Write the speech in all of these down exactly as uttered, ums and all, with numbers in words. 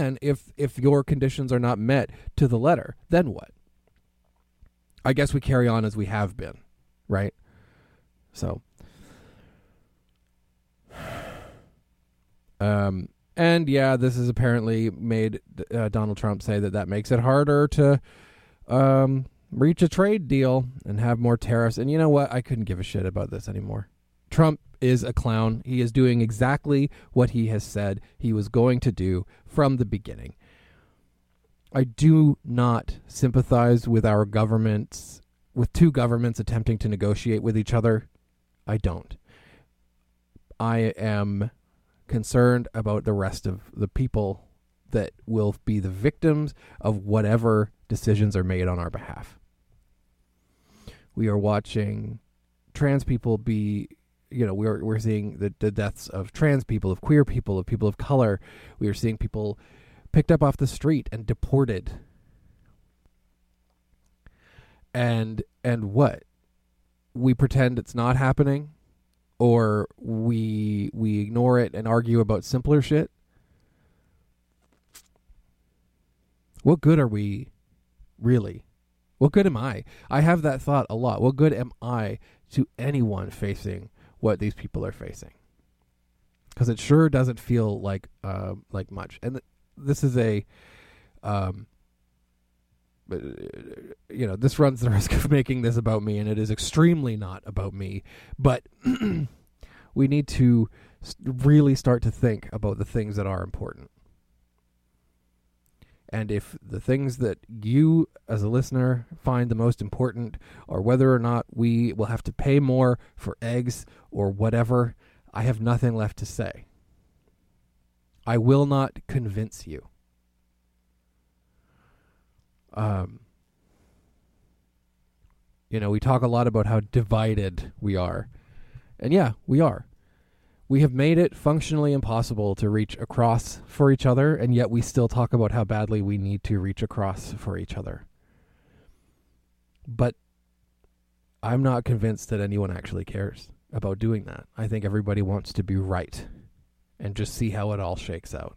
And if if your conditions are not met to the letter, then what? I guess we carry on as we have been, right? So, um, and yeah, this has apparently made uh, Donald Trump say that that makes it harder to um, reach a trade deal and have more tariffs. And you know what? I couldn't give a shit about this anymore. Trump is a clown. He is doing exactly what he has said he was going to do from the beginning. I do not sympathize with our governments, with two governments attempting to negotiate with each other. I don't. I am concerned about the rest of the people that will be the victims of whatever decisions are made on our behalf. We are watching trans people be, you know, we're we're seeing the, the deaths of trans people, of queer people, of people of color. We are seeing people picked up off the street and deported. And and what? We pretend it's not happening, or we we ignore it and argue about simpler shit. What good are we, really? What good am I? I have that thought a lot. What good am I to anyone facing what these people are facing? Because it sure doesn't feel like uh, like much. And th- this is a, um, you know, this runs the risk of making this about me, and it is extremely not about me. But we need to really start to think about the things that are important. And if the things that you as a listener find the most important are whether or not we will have to pay more for eggs or whatever, I have nothing left to say. I will not convince you. Um, you know, we talk a lot about how divided we are. And yeah, we are. We have made it functionally impossible to reach across for each other, and yet we still talk about how badly we need to reach across for each other. But I'm not convinced that anyone actually cares about doing that. I think everybody wants to be right and just see how it all shakes out.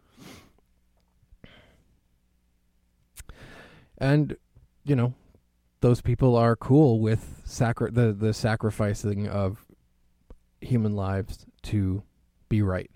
And, you know, those people are cool with sacri- the, the sacrificing of human lives to be right.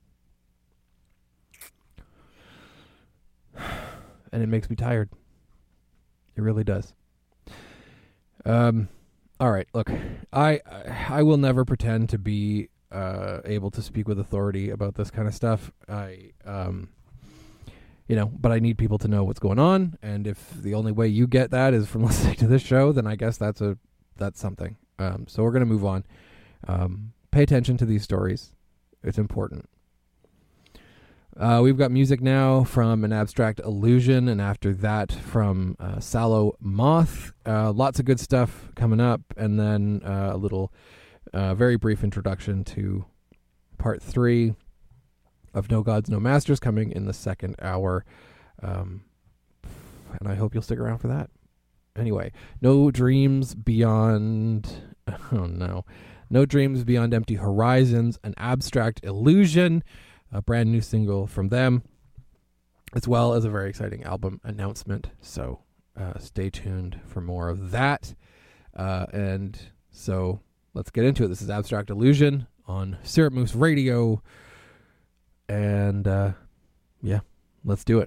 And it makes me tired. It really does. Um, all right, look, I I will never pretend to be uh, able to speak with authority about this kind of stuff. I, um, you know, but I need people to know what's going on. And if the only way you get that is from listening to this show, then I guess that's a that's something. Um, so we're gonna move on. Um, pay attention to these stories. It's important. Uh, we've got music now from An Abstract Illusion, and after that from uh, Sallow Moth. Uh, lots of good stuff coming up, and then uh, a little, uh, very brief introduction to part three of No Gods, No Masters coming in the second hour. Um, and I hope you'll stick around for that. Anyway, No Dreams Beyond... Oh, no. No Dreams Beyond Empty Horizons, An Abstract Illusion, a brand new single from them, as well as a very exciting album announcement. So uh, stay tuned for more of that. Uh, and so let's get into it. This is Abstract Illusion on Syrup Moose Radio. And uh, yeah, let's do it.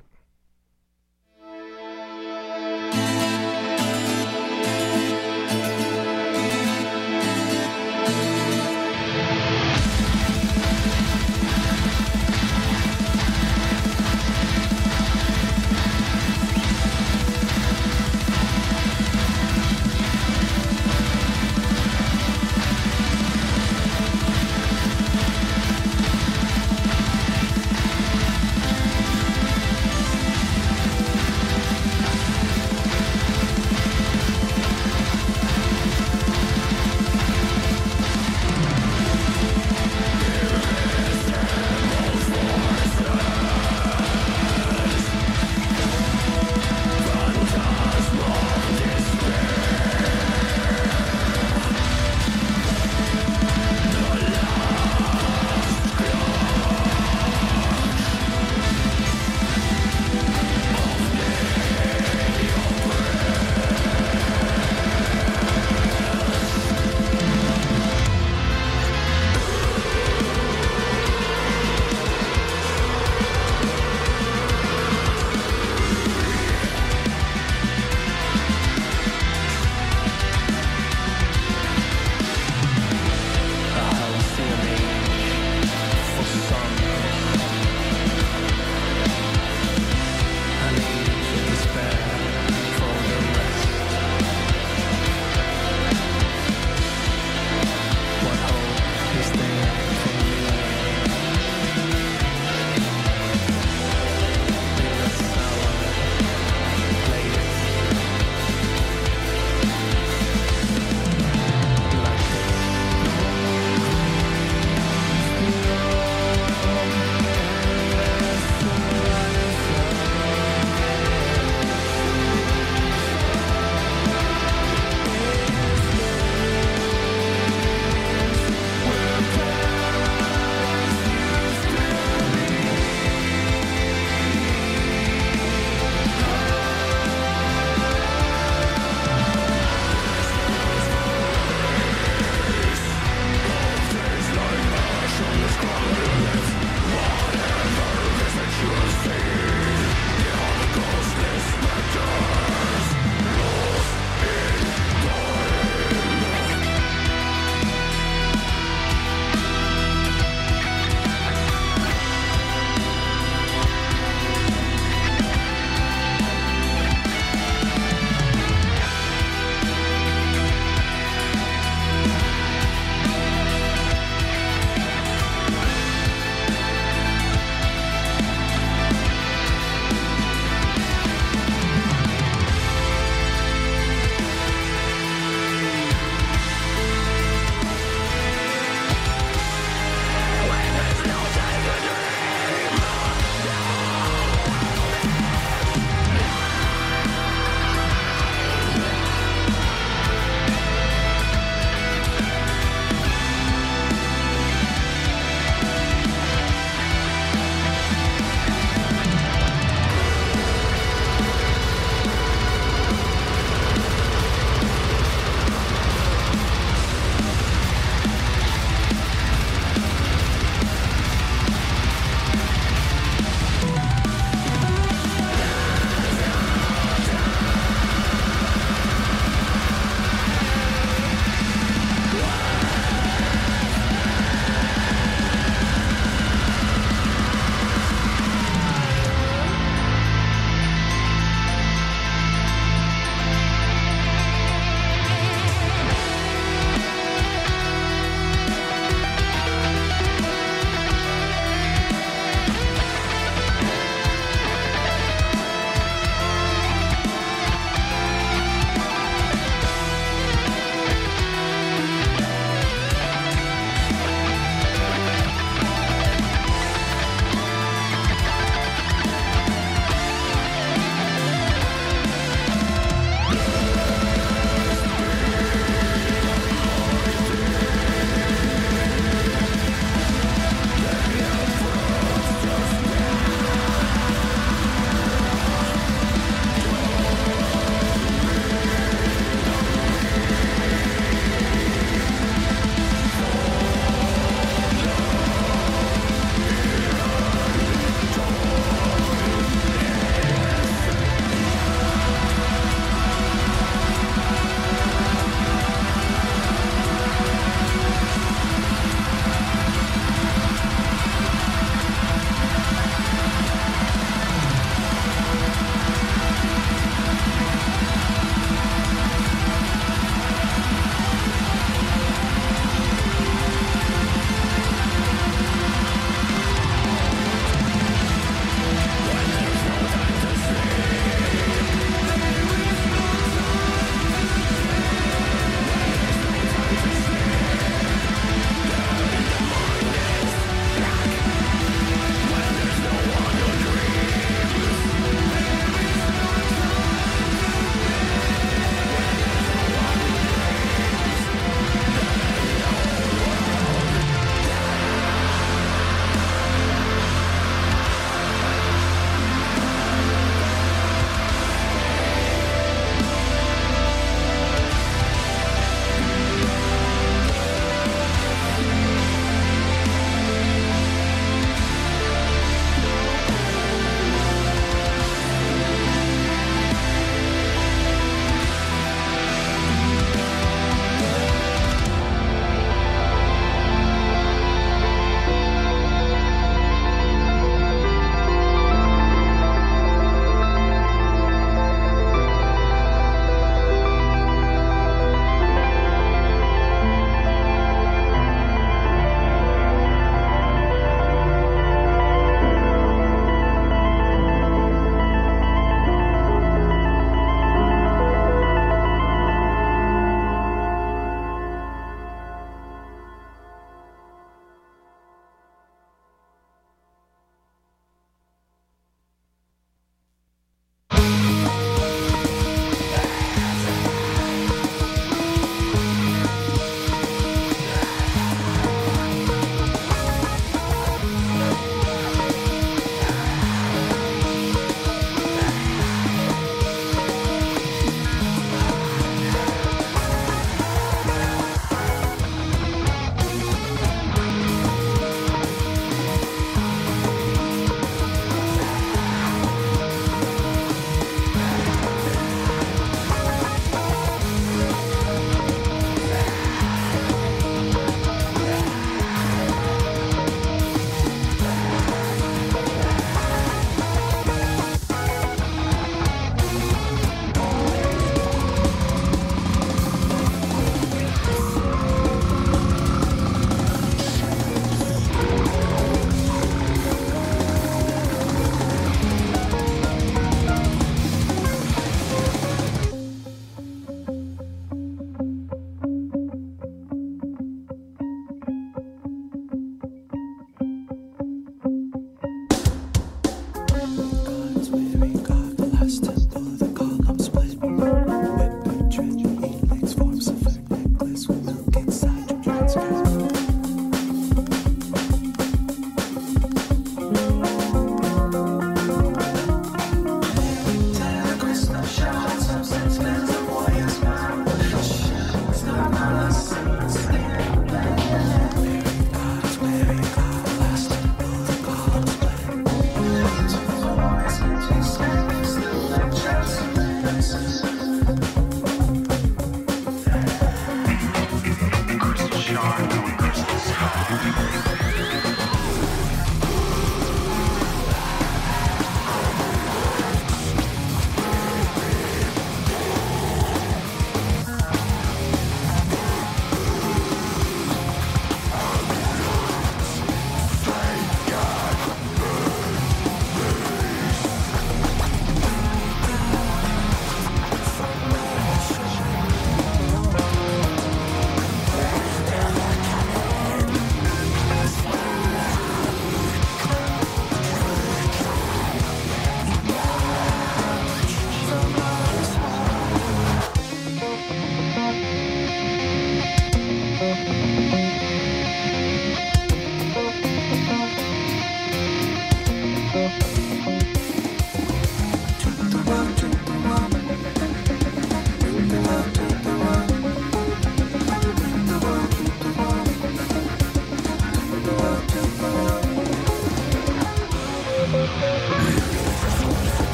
We'll be right back.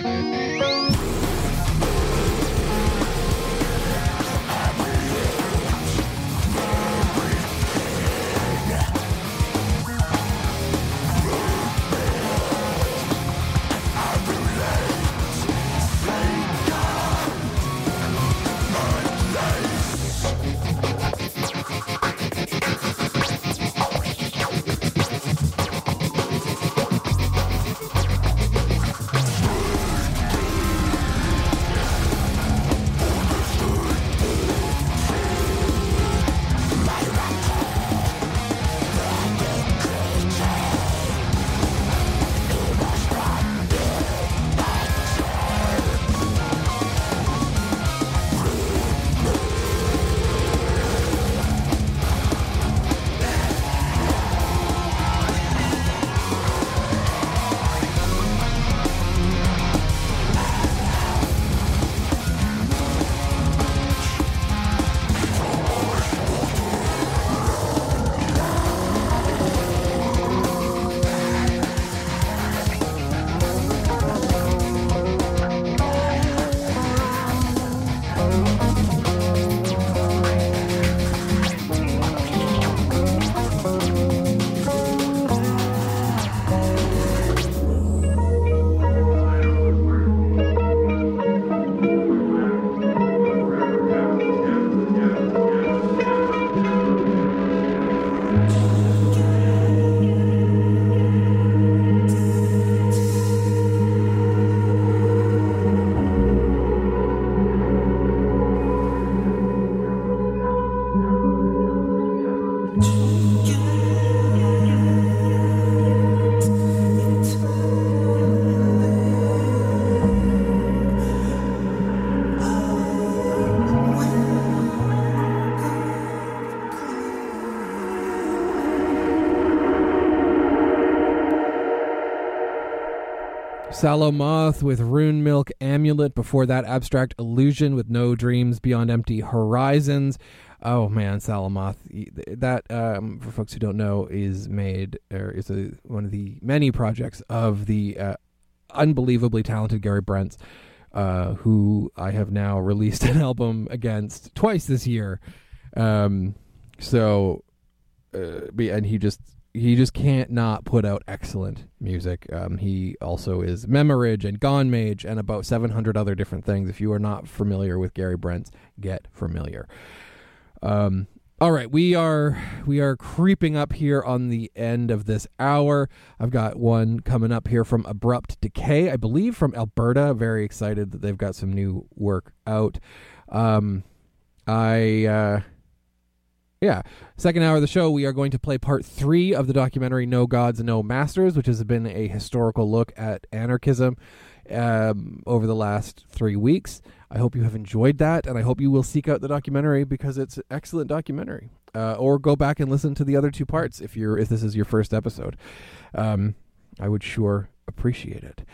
Salomoth with Rune Milk Amulet. Before that, Abstract Illusion with No Dreams Beyond Empty Horizons. Oh man, Salomoth. That, um, for folks who don't know, is made, or is a, one of the many projects of the uh, unbelievably talented Gary Brents, uh, who I have now released an album against twice this year. Um, so, uh, and he just he just can't not put out excellent music. Um, he also is Memoridge and Gone Mage and about seven hundred other different things. If you are not familiar with Gary Brents, get familiar. Um, all right, we are we are creeping up here on the end of this hour. I've got one coming up here from Abrupt Decay, I believe from Alberta. Very excited that they've got some new work out. Um, I, uh, yeah, second hour of the show, we are going to play part three of the documentary No Gods, No Masters, which has been a historical look at anarchism um, over the last three weeks. I hope you have enjoyed that, and I hope you will seek out the documentary because it's an excellent documentary. Uh, or go back and listen to the other two parts if you're if this is your first episode. Um, I would sure appreciate it.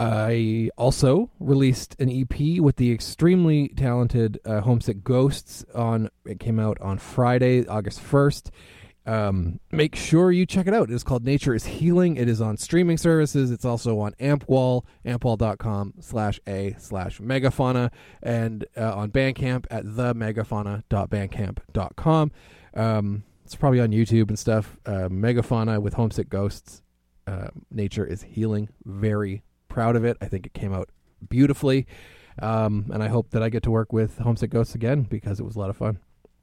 I also released an E P with the extremely talented uh, Homesick Ghosts. On it came out on Friday, August first. Um, make sure you check it out. It is called Nature is Healing. It is on streaming services. It's also on Ampwall, ampwall.com slash a slash megafauna, and uh, on Bandcamp at the megafauna dot bandcamp dot com. Um, it's probably on YouTube and stuff. Uh, Megafauna with Homesick Ghosts. Uh, Nature is Healing. Very proud of it. I think it came out beautifully. Um, and I hope that I get to work with Homesick Ghosts again because it was a lot of fun.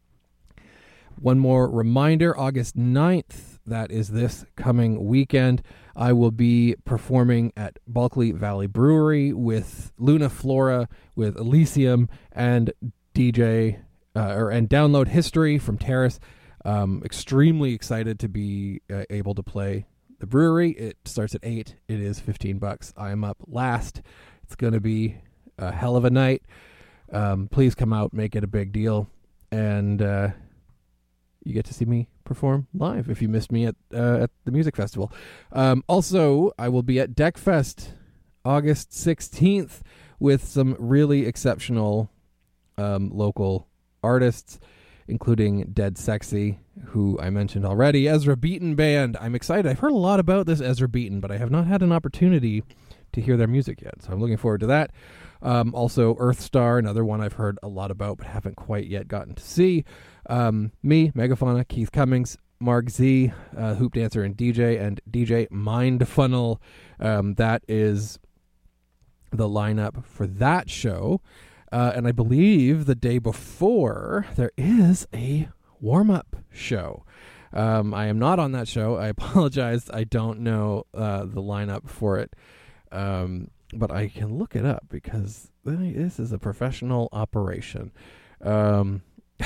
One more reminder, August ninth, that is this coming weekend, I will be performing at Bulkley Valley Brewery with Luna Flora, with Elysium, and D J, uh, or and Download History from Terrace. Um, extremely excited to be uh, able to play the brewery. It starts at eight. It is fifteen bucks. I am up last. It's going to be a hell of a night. Um, please come out, make it a big deal, and uh, you get to see me perform live if you missed me at uh, at the music festival. Um, also, I will be at Deckfest August sixteenth with some really exceptional um, local artists, including Dead Sexy, who I mentioned already, Ezra Beaton Band. I'm excited. I've heard a lot about this Ezra Beaton, but I have not had an opportunity to hear their music yet. So I'm looking forward to that. Um, also, Earthstar, another one I've heard a lot about but haven't quite yet gotten to see. Um, me, Megafauna, Keith Cummings, Mark Z, uh, Hoop Dancer and D J, and D J Mindfunnel. Um, that is the lineup for that show. Uh, and I believe the day before, there is a warm-up show. Um, I am not on that show. I apologize. I don't know uh, the lineup for it. Um, but I can look it up because this is a professional operation. Um,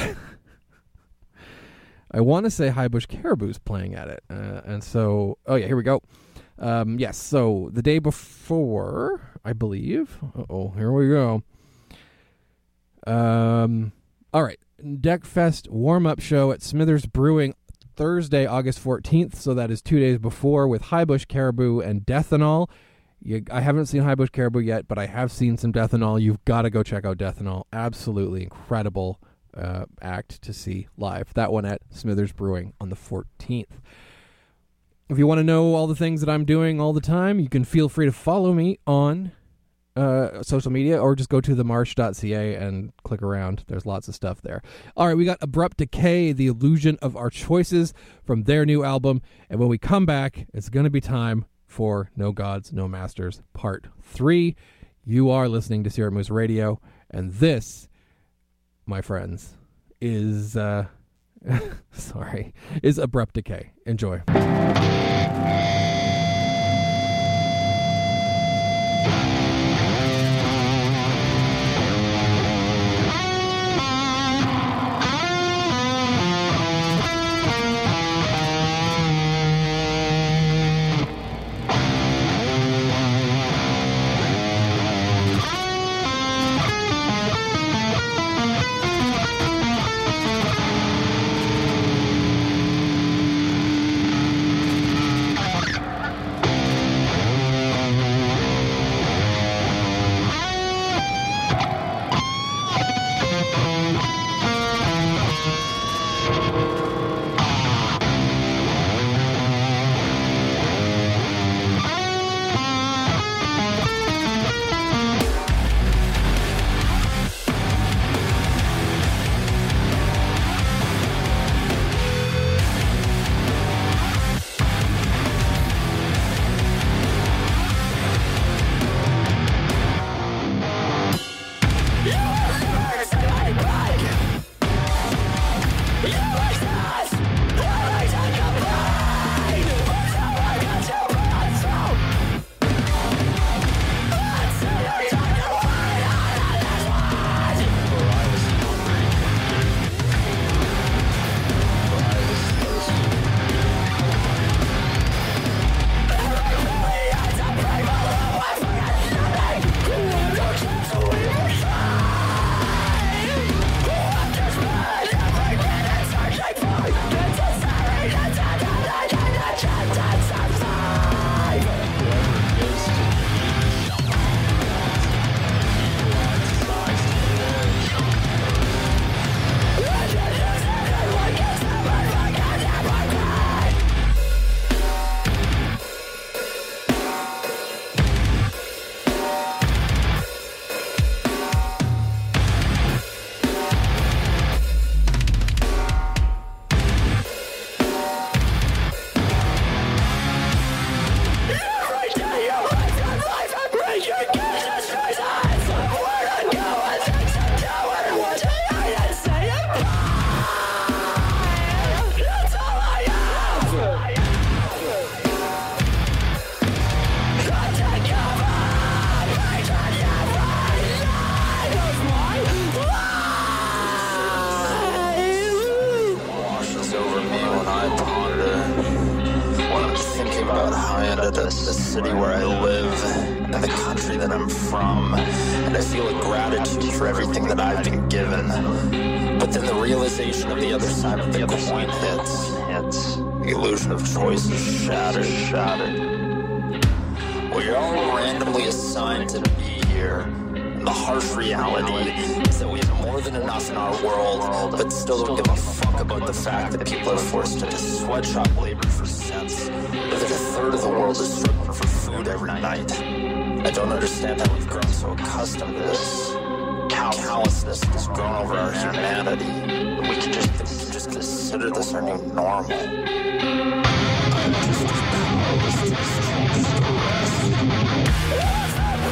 I want to say High Bush Caribou's playing at it. Uh, and so, oh yeah, here we go. Um, yes, so the day before, I believe. Uh-oh, here we go. Um, all right. Deckfest warm-up show at Smithers Brewing Thursday, August fourteenth. So that is two days before with High Bush Caribou and Deathanol. You, I haven't seen High Bush Caribou yet, but I have seen some Deathanol. You've got to go check out Deathanol. Absolutely incredible uh, act to see live. That one at Smithers Brewing on the fourteenth. If you want to know all the things that I'm doing all the time, you can feel free to follow me on uh, social media or just go to the marsh dot c a and click around. There's lots of stuff there. All right, we got Abrupt Decay, The Illusion of Our Choices from their new album. And when we come back, it's going to be time for No Gods, No Masters Part three. You are listening to Sierra Moose Radio, and this, my friends, is... Uh, sorry, is Abrupt Decay. Enjoy. Sweatshop labor for cents. More than a third of the world is struggling for food every night. I don't understand how we've grown so accustomed to this callousness that's grown over our humanity. We can just, we can just consider this our new normal. I'm just as powerless to this change as the rest.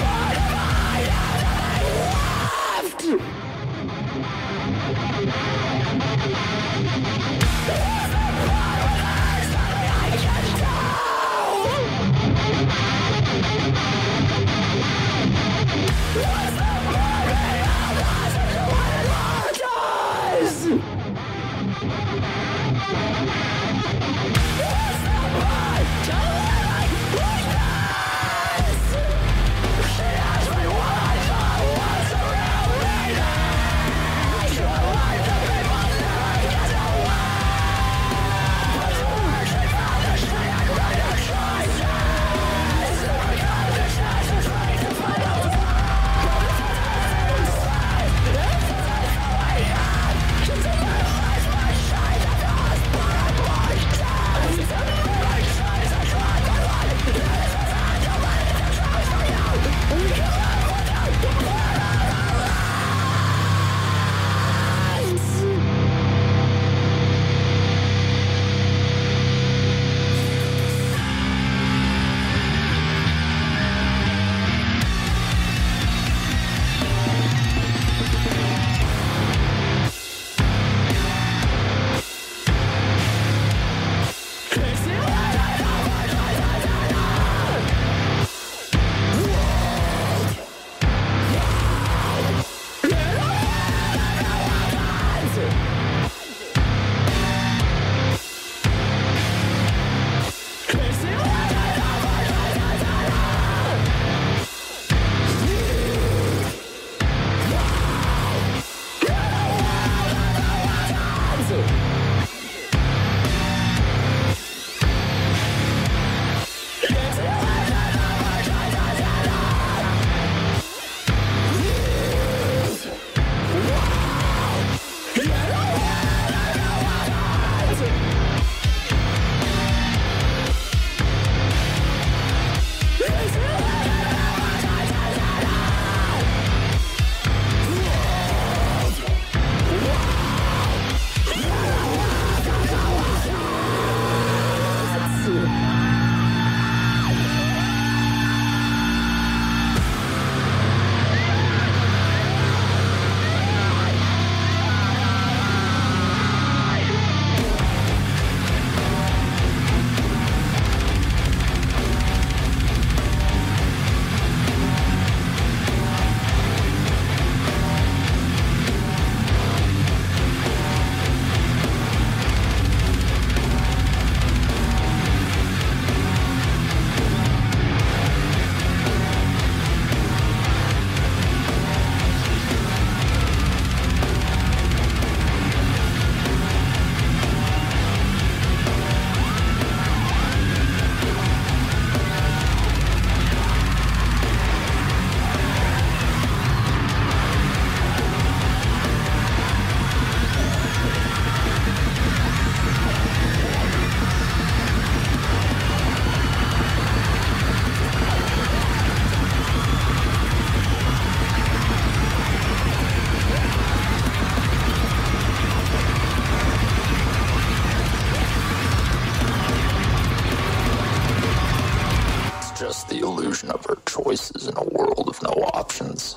Of her choices in a world of no options.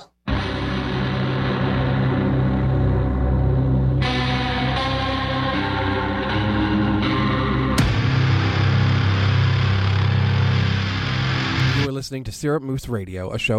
You are listening to Syrup Moose Radio, a show